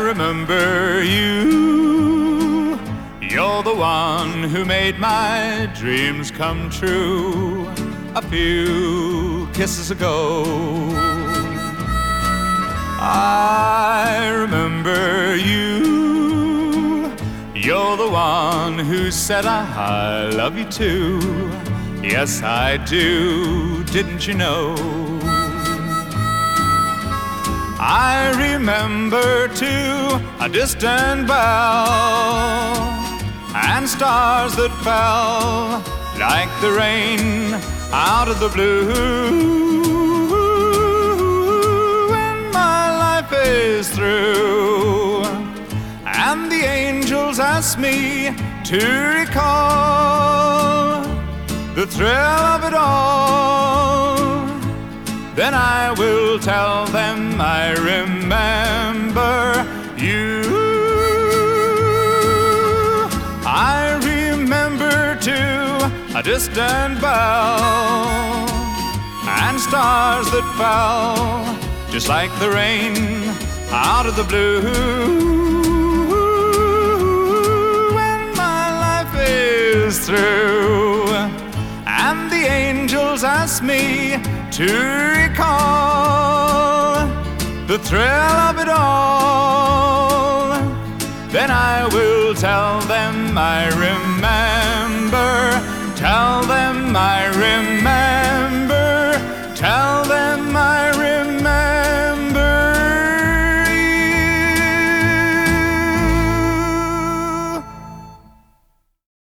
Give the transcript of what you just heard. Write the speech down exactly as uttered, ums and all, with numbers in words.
remember you. You're the one who made my dreams come true a few kisses ago. I remember you. You're the one who said I love you too. Yes, I do, didn't you know? I remember too a distant bell and stars that fell like the rain out of the blue. When my life is through and the angels ask me to recall the thrill of it all, then I will tell them I remember you. I remember too a distant bell and stars that fell just like the rain out of the blue. When my life is through and the angels ask me to recall the thrill of it all, then I will tell them I remember